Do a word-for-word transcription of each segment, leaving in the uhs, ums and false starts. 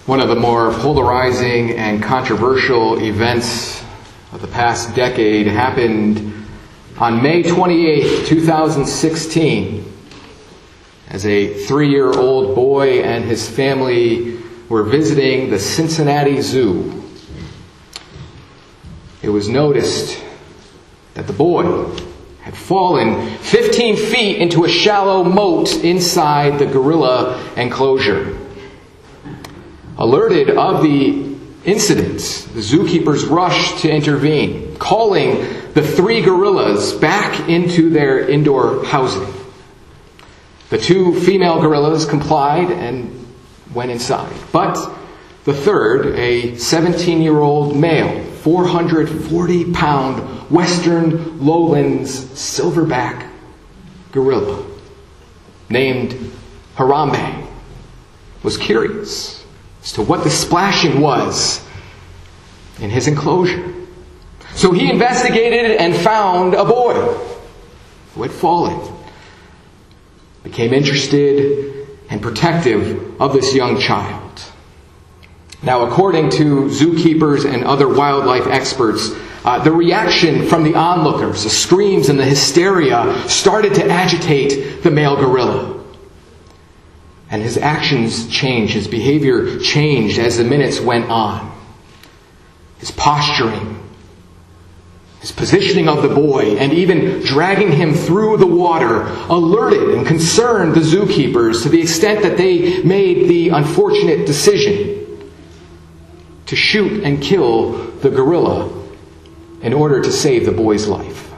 One of the more polarizing and controversial events of the past decade happened on May twenty-eighth, two thousand sixteen, as a three-year-old boy and his family were visiting the Cincinnati Zoo. It was noticed that the boy had fallen fifteen feet into a shallow moat inside the gorilla enclosure. Alerted of the incident, the zookeepers rushed to intervene, calling the three gorillas back into their indoor housing. The two female gorillas complied and went inside. But the third, a seventeen-year-old male, four hundred forty pound Western Lowlands silverback gorilla named Harambe, was curious as to what the splashing was in his enclosure. So he investigated and found a boy who had fallen, became interested and protective of this young child. Now, according to zookeepers and other wildlife experts, uh, the reaction from the onlookers, the screams and the hysteria, started to agitate the male gorilla. And his actions changed, his behavior changed as the minutes went on. His posturing, his positioning of the boy, and even dragging him through the water alerted and concerned the zookeepers to the extent that they made the unfortunate decision to shoot and kill the gorilla in order to save the boy's life.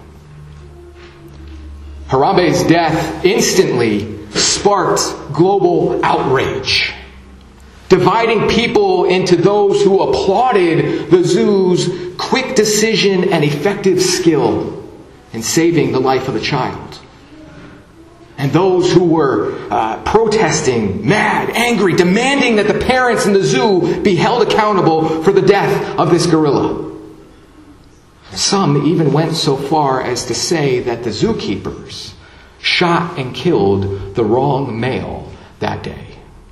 Harambe's death instantly sparked global outrage, dividing people into those who applauded the zoo's quick decision and effective skill in saving the life of the child, and those who were uh, protesting, mad, angry, demanding that the parents in the zoo be held accountable for the death of this gorilla. Some even went so far as to say that the zookeepers shot and killed the wrong male that day.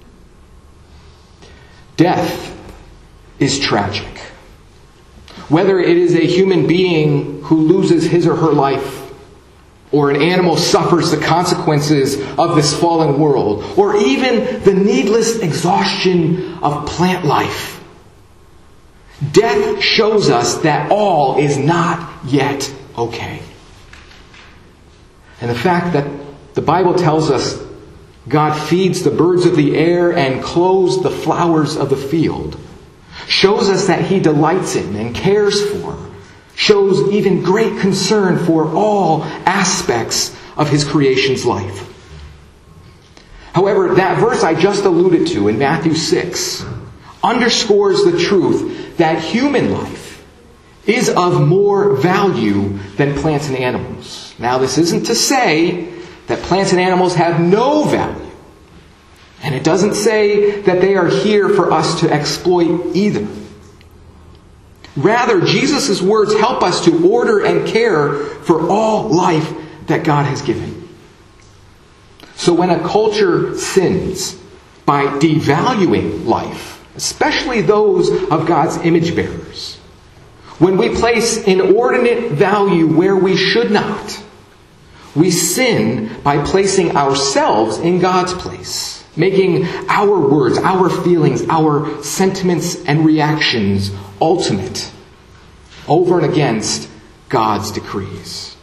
Death is tragic. Whether it is a human being who loses his or her life, or an animal suffers the consequences of this fallen world, or even the needless exhaustion of plant life, death shows us that all is not yet okay. And the fact that the Bible tells us God feeds the birds of the air and clothes the flowers of the field shows us that He delights in and cares for, shows even great concern for all aspects of His creation's life. However, that verse I just alluded to in Matthew six underscores the truth that human life is of more value than plants and animals. Now, this isn't to say that plants and animals have no value. And it doesn't say that they are here for us to exploit either. Rather, Jesus' words help us to order and care for all life that God has given. So when a culture sins by devaluing life, especially those of God's image bearers, when we place inordinate value where we should not, we sin by placing ourselves in God's place, making our words, our feelings, our sentiments and reactions ultimate over and against God's decrees.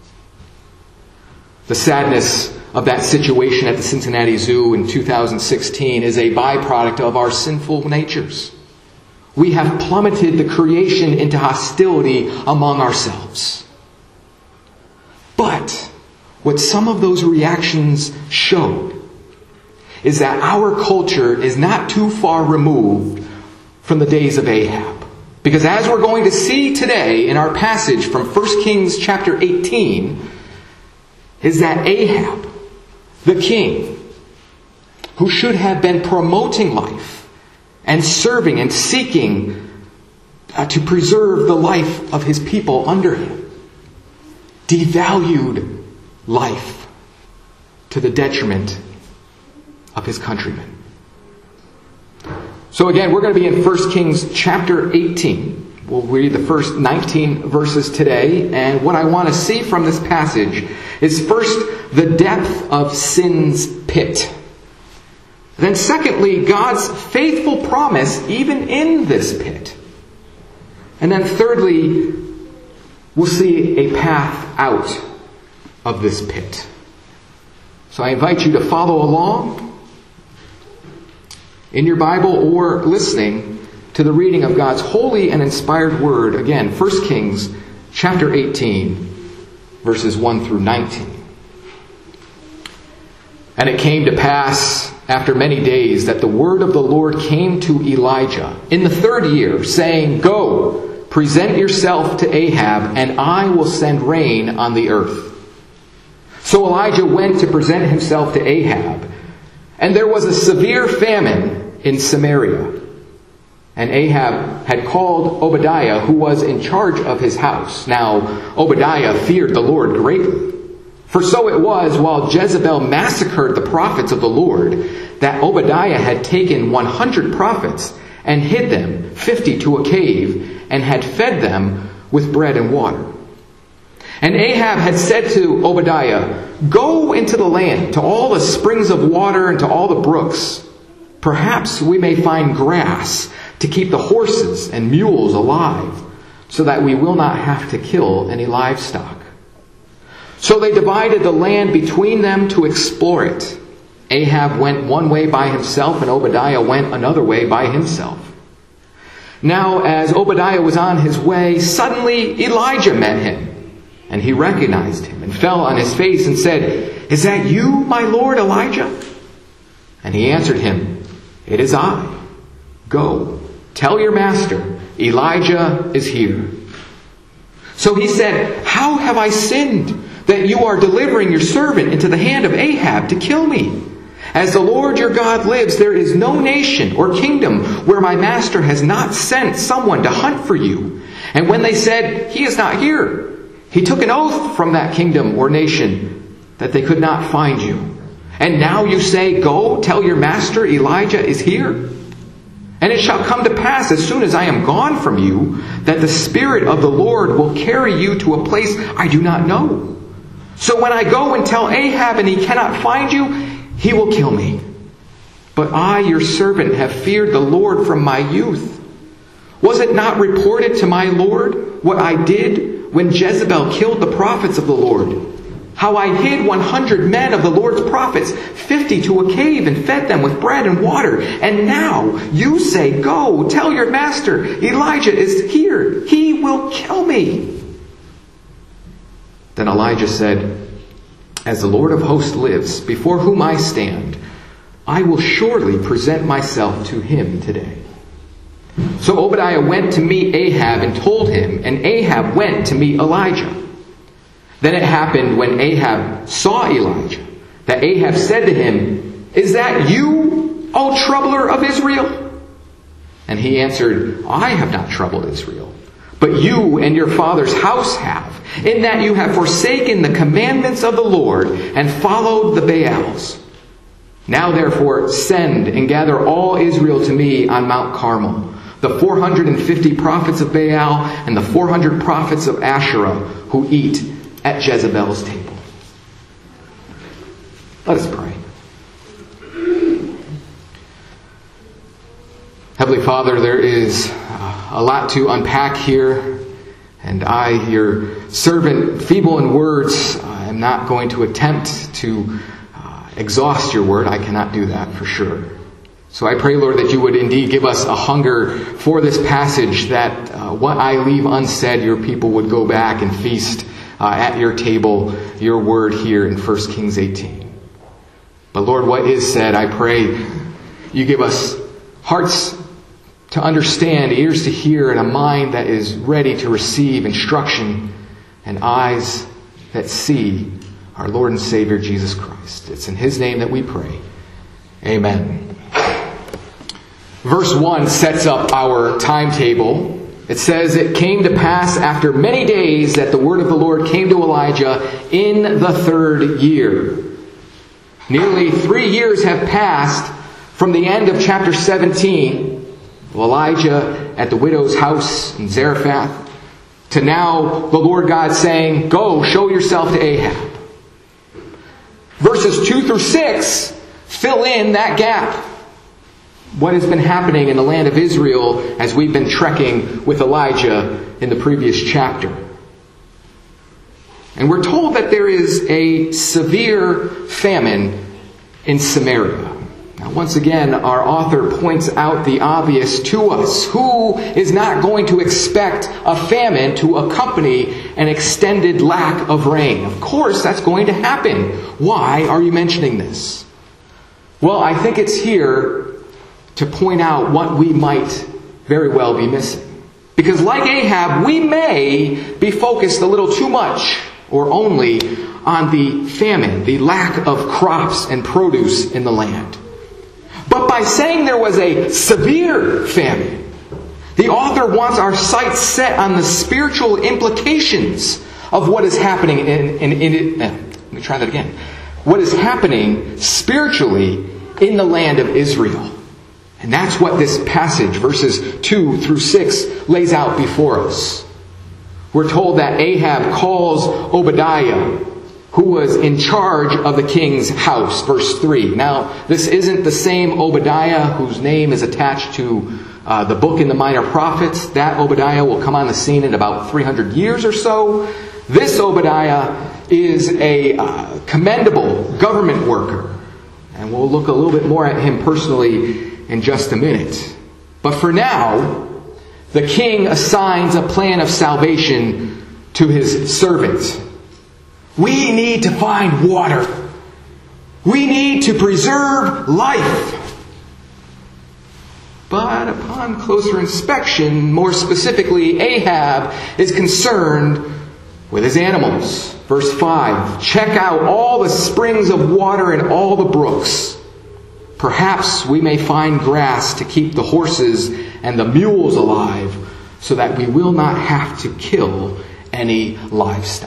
The sadness of that situation at the Cincinnati Zoo in two thousand sixteen is a byproduct of our sinful natures. We have plummeted the creation into hostility among ourselves. But what some of those reactions showed is that our culture is not too far removed from the days of Ahab. Because as we're going to see today in our passage from First Kings chapter eighteen, is that Ahab, the king, who should have been promoting life and serving and seeking uh, to preserve the life of his people under him, devalued life to the detriment of his countrymen. So again, we're going to be in First Kings chapter eighteen. We'll read the first nineteen verses today, and what I want to see from this passage is first, the depth of sin's pit. Then secondly, God's faithful promise even in this pit. And then thirdly, we'll see a path out of this pit. So I invite you to follow along in your Bible or listening to the reading of God's holy and inspired word. Again, First Kings chapter eighteen, verses one through nineteen. And it came to pass after many days that the word of the Lord came to Elijah in the third year, saying, Go, present yourself to Ahab, and I will send rain on the earth. So Elijah went to present himself to Ahab, and there was a severe famine in Samaria. And Ahab had called Obadiah, who was in charge of his house. Now Obadiah feared the Lord greatly. For so it was, while Jezebel massacred the prophets of the Lord, that Obadiah had taken one hundred prophets and hid them, fifty to a cave, and had fed them with bread and water. And Ahab had said to Obadiah, Go into the land, to all the springs of water and to all the brooks. Perhaps we may find grass to keep the horses and mules alive, so that we will not have to kill any livestock. So they divided the land between them to explore it. Ahab went one way by himself, and Obadiah went another way by himself. Now, as Obadiah was on his way, suddenly Elijah met him, and he recognized him and fell on his face and said, Is that you, my lord Elijah? And he answered him, It is I. Go, tell your master, Elijah is here. So he said, How have I sinned that you are delivering your servant into the hand of Ahab to kill me? As the Lord your God lives, there is no nation or kingdom where my master has not sent someone to hunt for you. And when they said, He is not here, he took an oath from that kingdom or nation that they could not find you. And now you say, Go, tell your master Elijah is here? And it shall come to pass, as soon as I am gone from you, that the Spirit of the Lord will carry you to a place I do not know. So when I go and tell Ahab and he cannot find you, he will kill me. But I, your servant, have feared the Lord from my youth. Was it not reported to my Lord what I did when Jezebel killed the prophets of the Lord? How I hid one hundred men of the Lord's prophets, fifty to a cave, and fed them with bread and water. And now you say, Go, tell your master, Elijah is here. He will kill me. Then Elijah said, As the Lord of hosts lives, before whom I stand, I will surely present myself to him today. So Obadiah went to meet Ahab and told him, and Ahab went to meet Elijah. Then it happened when Ahab saw Elijah, that Ahab said to him, Is that you, O troubler of Israel? And he answered, I have not troubled Israel, but you and your father's house have, in that you have forsaken the commandments of the Lord and followed the Baals. Now therefore send and gather all Israel to me on Mount Carmel, the four hundred fifty prophets of Baal and the four hundred prophets of Asherah who eat at Jezebel's table. Let us pray. Heavenly Father, there is a lot to unpack here, and I, your servant, feeble in words, I am not going to attempt to uh, exhaust your word. I cannot do that for sure. So I pray, Lord, that you would indeed give us a hunger for this passage, that uh, what I leave unsaid, your people would go back and feast Uh, at your table, your word here in First Kings eighteen. But Lord, what is said, I pray you give us hearts to understand, ears to hear, and a mind that is ready to receive instruction, and eyes that see our Lord and Savior Jesus Christ. It's in his name that we pray. Amen. Verse one sets up our timetable. It says, It came to pass after many days that the word of the Lord came to Elijah in the third year. Nearly three years have passed from the end of chapter seventeen of Elijah at the widow's house in Zarephath, to now the Lord God saying, go, show yourself to Ahab. Verses two through six fill in that gap. What has been happening in the land of Israel as we've been trekking with Elijah in the previous chapter. And we're told that there is a severe famine in Samaria. Now, once again, our author points out the obvious to us. Who is not going to expect a famine to accompany an extended lack of rain? Of course, that's going to happen. Why are you mentioning this? Well, I think it's here to point out what we might very well be missing. Because like Ahab, we may be focused a little too much or only on the famine, the lack of crops and produce in the land. But by saying there was a severe famine, the author wants our sights set on the spiritual implications of what is happening in, in, in uh, let me try that again. What is happening spiritually in the land of Israel. And that's what this passage, verses two through six, lays out before us. We're told that Ahab calls Obadiah, who was in charge of the king's house. Verse three. Now, this isn't the same Obadiah whose name is attached to uh, the book in the Minor Prophets. That Obadiah will come on the scene in about three hundred years or so. This Obadiah is a uh, commendable government worker. And we'll look a little bit more at him personally in just a minute. But for now, the king assigns a plan of salvation to his servant. We need to find water. We need to preserve life. But upon closer inspection, more specifically, Ahab is concerned with his animals. Verse five, check out all the springs of water and all the brooks. Perhaps we may find grass to keep the horses and the mules alive, so that we will not have to kill any livestock.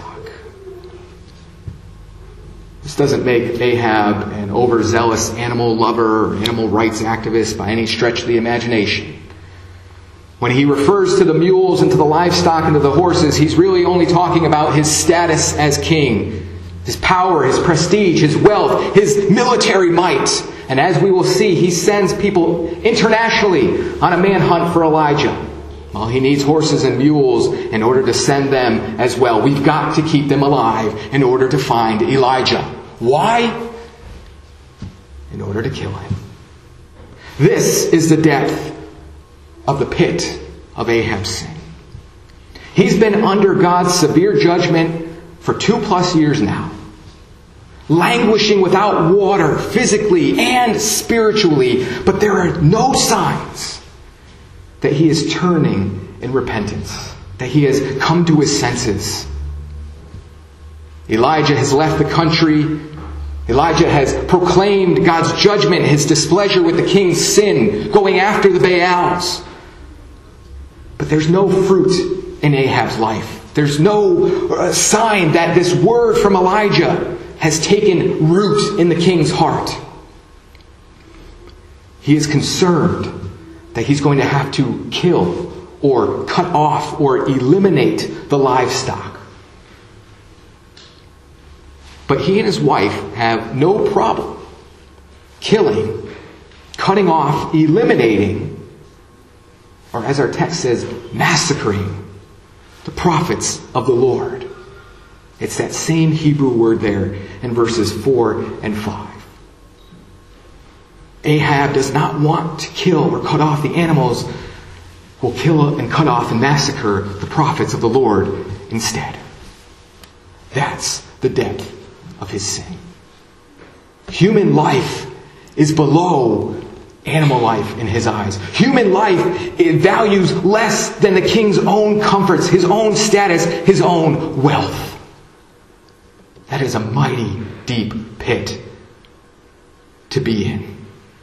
This doesn't make Ahab an overzealous animal lover or animal rights activist by any stretch of the imagination. When he refers to the mules and to the livestock and to the horses, he's really only talking about his status as king, his power, his prestige, his wealth, his military might. And as we will see, he sends people internationally on a manhunt for Elijah. Well, he needs horses and mules in order to send them as well. We've got to keep them alive in order to find Elijah. Why? In order to kill him. This is the depth of the pit of Ahab's sin. He's been under God's severe judgment for two plus years now. Languishing without water physically and spiritually. But there are no signs that he is turning in repentance. That he has come to his senses. Elijah has left the country. Elijah has proclaimed God's judgment, his displeasure with the king's sin, going after the Baals. But there's no fruit in Ahab's life. There's no sign that this word from Elijah has taken root in the king's heart. He is concerned that he's going to have to kill or cut off or eliminate the livestock. But he and his wife have no problem killing, cutting off, eliminating, or as our text says, massacring the prophets of the Lord. It's that same Hebrew word there in verses four and five. Ahab does not want to kill or cut off the animals. Will kill and cut off and massacre the prophets of the Lord instead. That's the depth of his sin. Human life is below animal life in his eyes. Human life, it values less than the king's own comforts, his own status, his own wealth. That is a mighty deep pit to be in.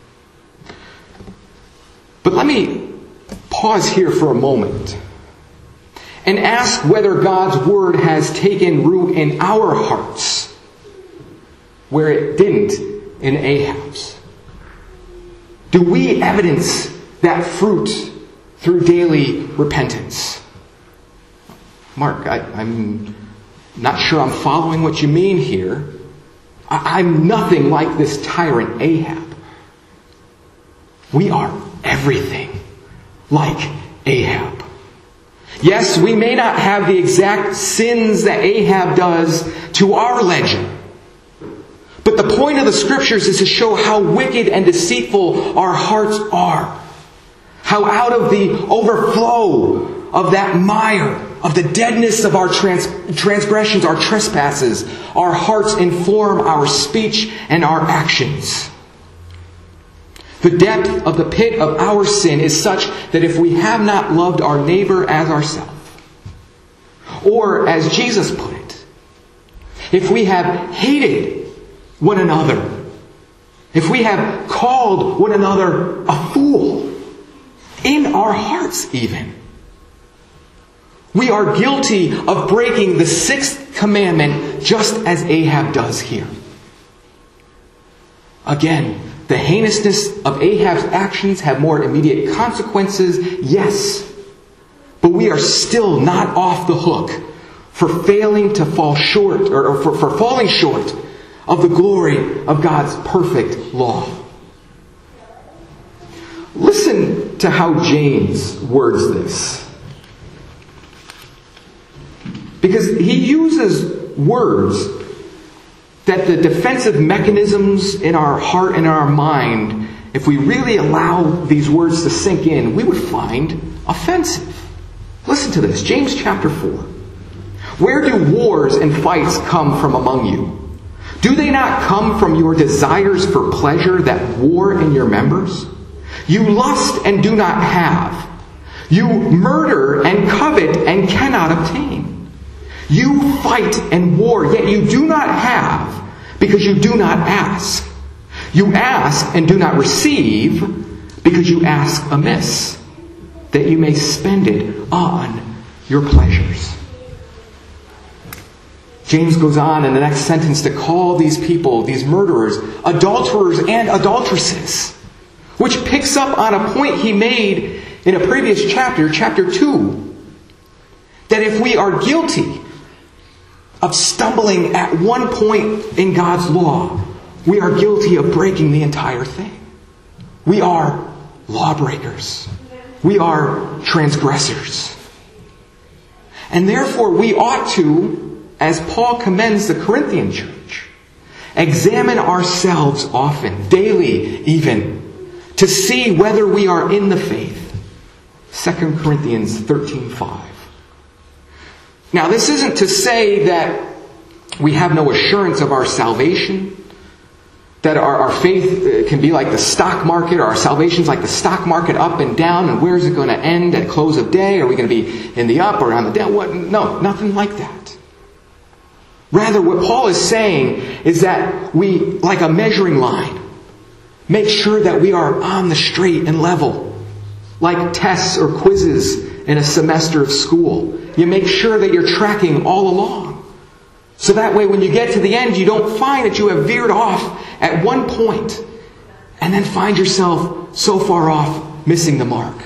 But let me pause here for a moment and ask whether God's word has taken root in our hearts where it didn't in Ahab's. Do we evidence that fruit through daily repentance. Mark, I, I'm not sure I'm following what you mean here. I, I'm nothing like this tyrant Ahab. We are everything like Ahab. Yes, we may not have the exact sins that Ahab does to our legend. But the point of the Scriptures is to show how wicked and deceitful our hearts are. How out of the overflow of that mire, of the deadness of our trans- transgressions, our trespasses, our hearts inform our speech and our actions. The depth of the pit of our sin is such that if we have not loved our neighbor as ourselves, or as Jesus put it, if we have hated one another, if we have called one another a fool, in our hearts even, we are guilty of breaking the sixth commandment just as Ahab does here. Again, the heinousness of Ahab's actions have more immediate consequences, yes. But we are still not off the hook for failing to fall short, or, or for, for falling short of the glory of God's perfect law. Listen to how James words this. Because he uses words that the defensive mechanisms in our heart and our mind, if we really allow these words to sink in, we would find offensive. Listen to this, James chapter four. Where do wars and fights come from among you? Do they not come from your desires for pleasure that war in your members? You lust and do not have. You murder and covet and cannot obtain. You fight and war, yet you do not have, because you do not ask. You ask and do not receive, because you ask amiss, that you may spend it on your pleasures. James goes on in the next sentence to call these people, these murderers, adulterers and adulteresses, which picks up on a point he made in a previous chapter, chapter two, that if we are guilty of stumbling at one point in God's law, we are guilty of breaking the entire thing. We are lawbreakers. We are transgressors. And therefore we ought to, as Paul commends the Corinthian church, examine ourselves often, daily even, to see whether we are in the faith. Second Corinthians thirteen five. Now, this isn't to say that we have no assurance of our salvation, that our, our faith can be like the stock market, or our salvation's like the stock market, up and down, and where is it going to end at close of day? Are we going to be in the up or on the down? What? No, nothing like that. Rather, what Paul is saying is that we, like a measuring line, make sure that we are on the straight and level, like tests or quizzes in a semester of school. You make sure that you're tracking all along. So that way when you get to the end, you don't find that you have veered off at one point and then find yourself so far off missing the mark.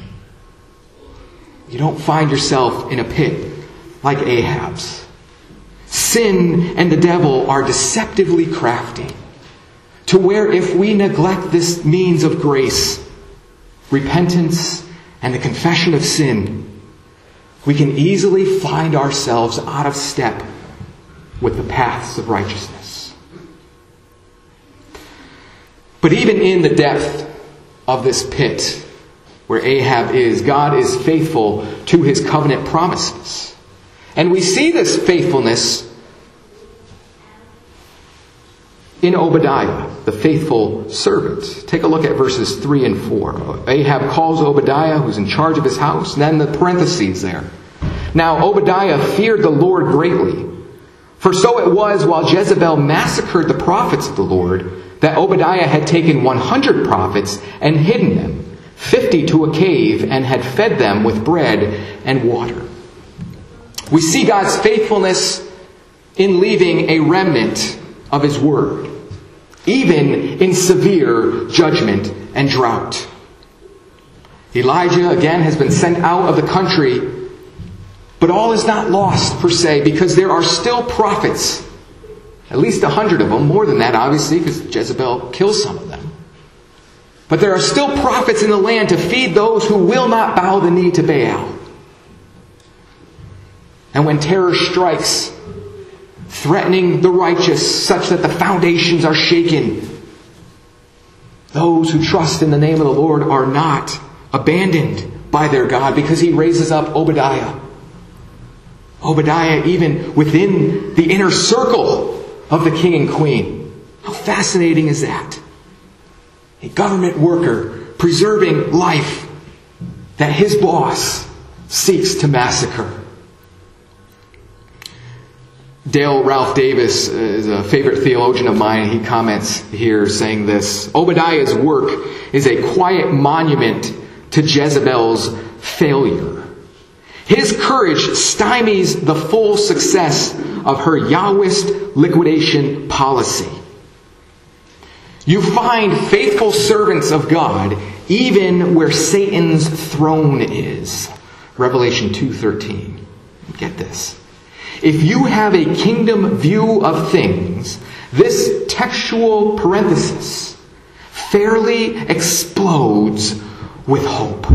You don't find yourself in a pit like Ahab's. Sin and the devil are deceptively crafty, to where if we neglect this means of grace, repentance and the confession of sin, we can easily find ourselves out of step with the paths of righteousness. But even in the depth of this pit where Ahab is, God is faithful to his covenant promises. And we see this faithfulness in Obadiah, the faithful servant. Take a look at verses three and four. Ahab calls Obadiah, who's in charge of his house, and then the parentheses there. Now Obadiah feared the Lord greatly, for so it was while Jezebel massacred the prophets of the Lord, that Obadiah had taken one hundred prophets and hidden them, fifty to a cave, and had fed them with bread and water. We see God's faithfulness in leaving a remnant of his word, even in severe judgment and drought. Elijah, again, has been sent out of the country, but all is not lost, per se, because there are still prophets. At least a hundred of them, more than that, obviously, because Jezebel kills some of them. But there are still prophets in the land to feed those who will not bow the knee to Baal. And when terror strikes, threatening the righteous such that the foundations are shaken, those who trust in the name of the Lord are not abandoned by their God, because He raises up Obadiah. Obadiah even within the inner circle of the king and queen. How fascinating is that? A government worker preserving life that his boss seeks to massacre. Dale Ralph Davis is a favorite theologian of mine. He comments here saying this: Obadiah's work is a quiet monument to Jezebel's failure. His courage stymies the full success of her Yahwist liquidation policy. You find faithful servants of God even where Satan's throne is. Revelation two thirteen. Get this. If you have a kingdom view of things, this textual parenthesis fairly explodes with hope.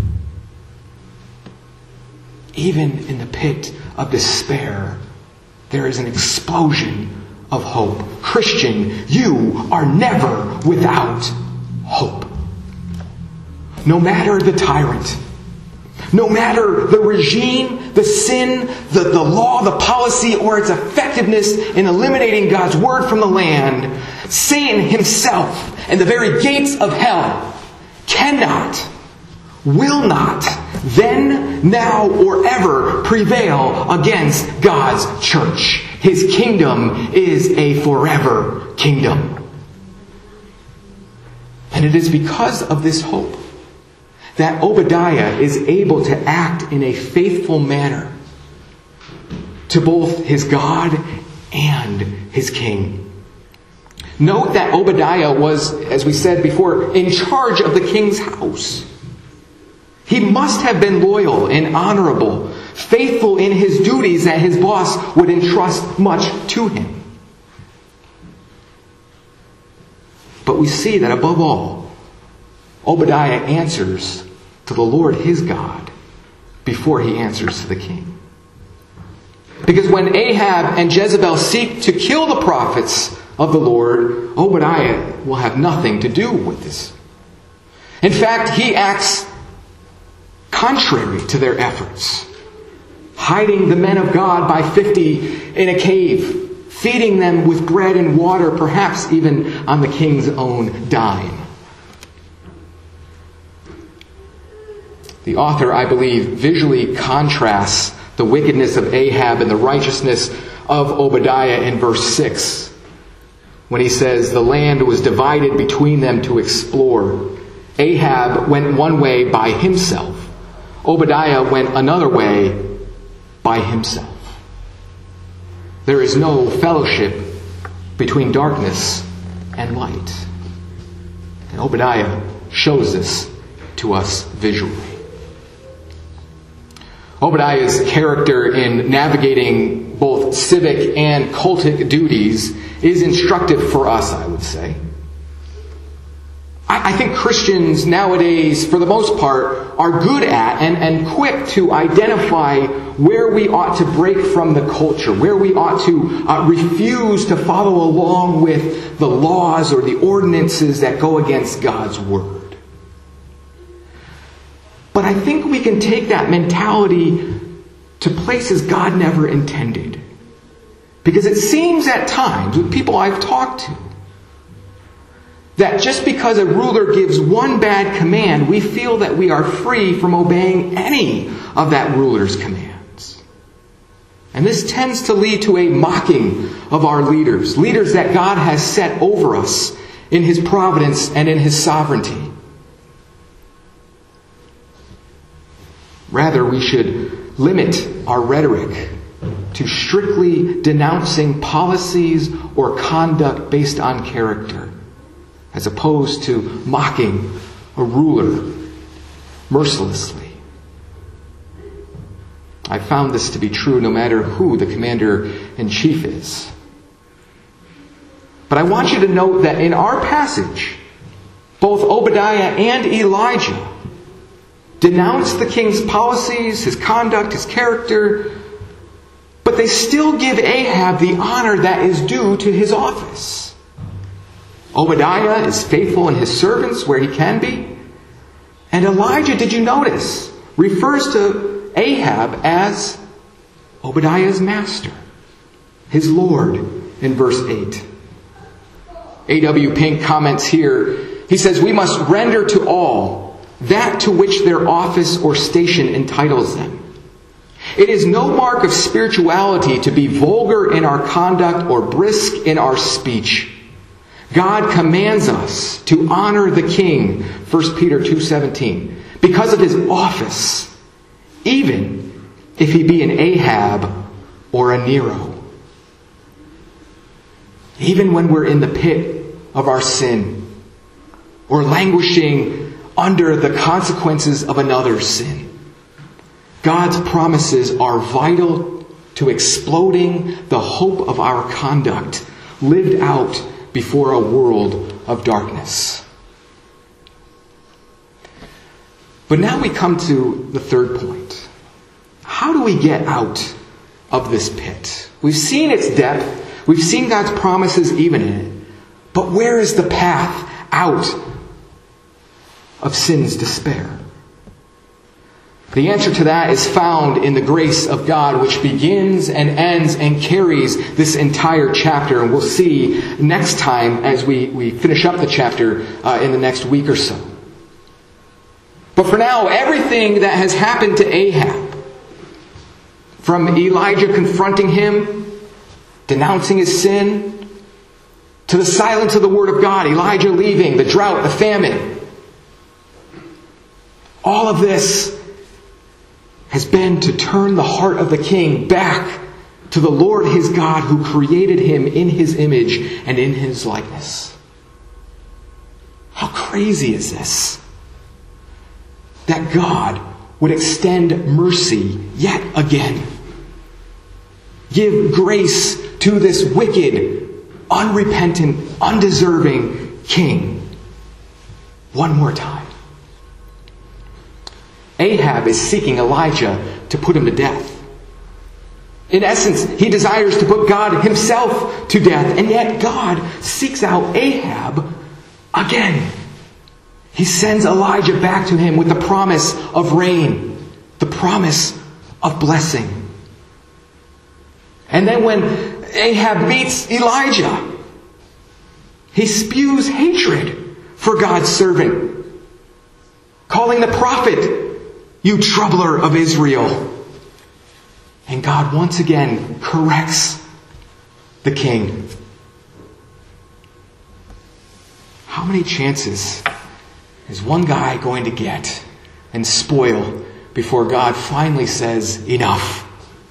Even in the pit of despair, there is an explosion of hope. Christian, you are never without hope. No matter the tyrant, no matter the regime, the sin, the, the law, the policy, or its effectiveness in eliminating God's word from the land, Satan himself and the very gates of hell cannot, will not, then, now, or ever prevail against God's church. His kingdom is a forever kingdom. And it is because of this hope that Obadiah is able to act in a faithful manner to both his God and his king. Note that Obadiah was, as we said before, in charge of the king's house. He must have been loyal and honorable, faithful in his duties that his boss would entrust much to him. But we see that above all, Obadiah answers to the Lord his God before he answers to the king. Because when Ahab and Jezebel seek to kill the prophets of the Lord, Obadiah will have nothing to do with this. In fact, he acts contrary to their efforts, hiding the men of God by fifty in a cave, feeding them with bread and water, perhaps even on the king's own dime. The author, I believe, visually contrasts the wickedness of Ahab and the righteousness of Obadiah in verse six, when he says, the land was divided between them to explore. Ahab went one way by himself. Obadiah went another way by himself. There is no fellowship between darkness and light. And Obadiah shows this to us visually. Obadiah's character in navigating both civic and cultic duties is instructive for us, I would say. I think Christians nowadays, for the most part, are good at and, and quick to identify where we ought to break from the culture, where we ought to uh, refuse to follow along with the laws or the ordinances that go against God's word. But I think we can take that mentality to places God never intended. Because it seems at times, with people I've talked to, that just because a ruler gives one bad command, we feel that we are free from obeying any of that ruler's commands. And this tends to lead to a mocking of our leaders, leaders that God has set over us in His providence and in His sovereignty. Rather, we should limit our rhetoric to strictly denouncing policies or conduct based on character, as opposed to mocking a ruler, mercilessly. I found this to be true no matter who the commander-in-chief is. But I want you to note that in our passage, both Obadiah and Elijah denounce the king's policies, his conduct, his character, but they still give Ahab the honor that is due to his office. Obadiah is faithful in his servants where he can be. And Elijah, did you notice, refers to Ahab as Obadiah's master, his Lord, in verse eight. A W Pink comments here, he says, "We must render to all that to which their office or station entitles them. It is no mark of spirituality to be vulgar in our conduct or brisk in our speech. God commands us to honor the king, First Peter two seventeen, because of his office, even if he be an Ahab or a Nero." Even when we're in the pit of our sin, or languishing under the consequences of another's sin, God's promises are vital to exploding the hope of our conduct lived out before a world of darkness. But now we come to the third point. How do we get out of this pit? We've seen its depth. We've seen God's promises even in it. But where is the path out of sin's despair? The answer to that is found in the grace of God, which begins and ends and carries this entire chapter. And we'll see next time as we, we finish up the chapter uh, in the next week or so. But for now, everything that has happened to Ahab, from Elijah confronting him, denouncing his sin, to the silence of the Word of God, Elijah leaving, the drought, the famine, all of this has been to turn the heart of the king back to the Lord his God, who created him in his image and in his likeness. How crazy is this? That God would extend mercy yet again. Give grace to this wicked, unrepentant, undeserving king one more time. Ahab is seeking Elijah to put him to death. In essence, he desires to put God himself to death, and yet God seeks out Ahab again. He sends Elijah back to him with the promise of rain, the promise of blessing. And then when Ahab meets Elijah, he spews hatred for God's servant, calling the prophet, "You troubler of Israel." And God once again corrects the king. How many chances is one guy going to get and spoil before God finally says, "Enough"?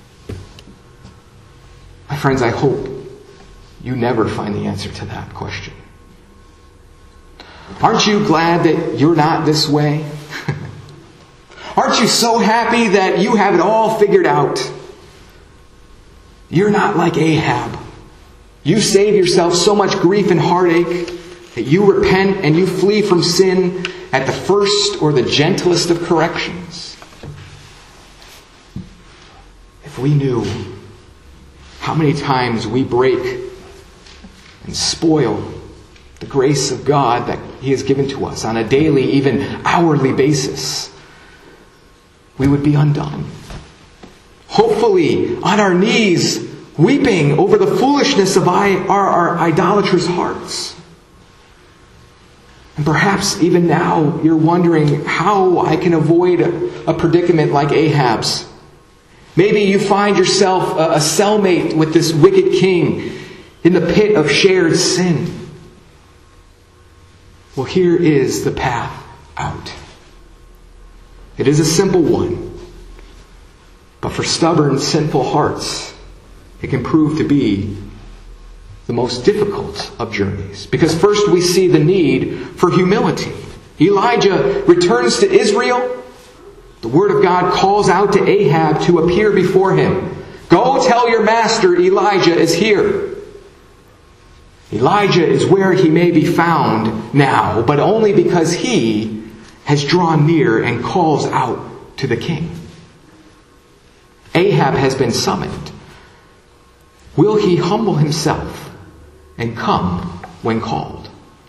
My friends, I hope you never find the answer to that question. Aren't you glad that you're not this way? Aren't you so happy that you have it all figured out? You're not like Ahab. You save yourself so much grief and heartache that you repent and you flee from sin at the first or the gentlest of corrections. If we knew how many times we break and spoil the grace of God that He has given to us on a daily, even hourly basis, we would be undone. Hopefully, on our knees, weeping over the foolishness of our, our idolatrous hearts. And perhaps even now you're wondering how I can avoid a, a predicament like Ahab's. Maybe you find yourself a, a cellmate with this wicked king in the pit of shared sin. Well, here is the path out. It is a simple one. But for stubborn, sinful hearts, it can prove to be the most difficult of journeys. Because first we see the need for humility. Elijah returns to Israel The word of God calls out to Ahab to appear before him. Go tell your master Elijah is here. Elijah is where he may be found now, but only because he has drawn near and calls out to the king. Ahab has been summoned. Will he humble himself and come when called?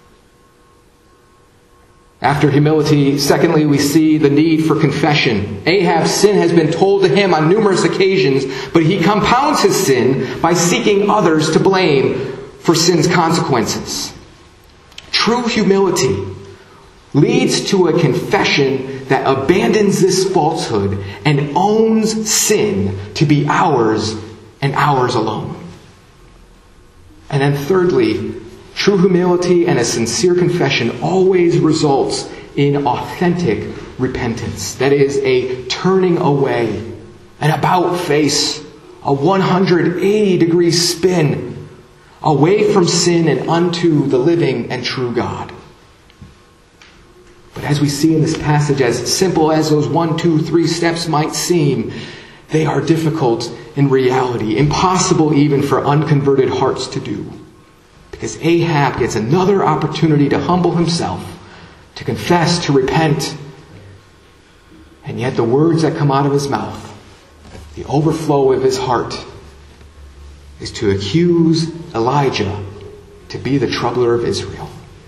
After humility, secondly, we see the need for confession. Ahab's sin has been told to him on numerous occasions, but he compounds his sin by seeking others to blame for sin's consequences. True humility leads to a confession that abandons this falsehood and owns sin to be ours and ours alone. And then thirdly, true humility and a sincere confession always results in authentic repentance. That is, a turning away, an about face, a one hundred eighty degree spin away from sin and unto the living and true God. But as we see in this passage, as simple as those one, two, three steps might seem, they are difficult in reality, impossible even for unconverted hearts to do. Because Ahab gets another opportunity to humble himself, to confess, to repent. And yet the words that come out of his mouth, the overflow of his heart, is to accuse Elijah to be the troubler of Israel.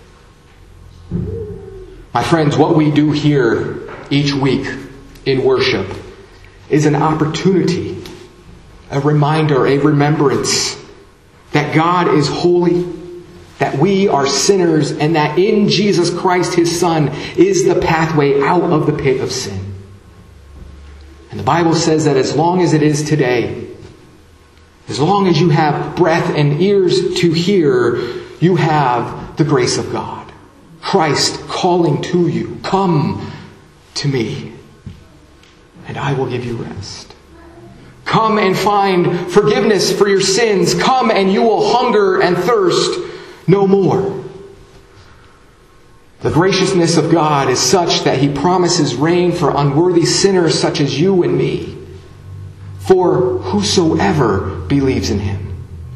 My friends, what we do here each week in worship is an opportunity, a reminder, a remembrance that God is holy, that we are sinners, and that in Jesus Christ, His Son, is the pathway out of the pit of sin. And the Bible says that as long as it is today, as long as you have breath and ears to hear, you have the grace of God. Christ calling to you, come to me, and I will give you rest. Come and find forgiveness for your sins. Come and you will hunger and thirst no more. The graciousness of God is such that He promises rain for unworthy sinners such as you and me, for whosoever believes in Him.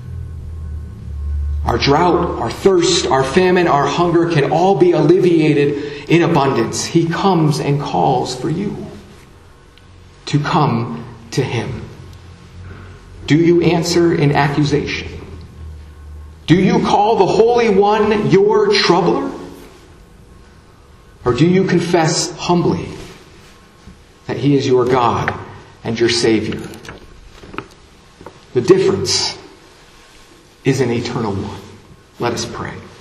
Our drought, our thirst, our famine, our hunger can all be alleviated in abundance. He comes and calls for you to come to Him. Do you answer in accusation? Do you call the Holy One your troubler? Or do you confess humbly that He is your God and your Savior? The difference is an eternal one. Let us pray.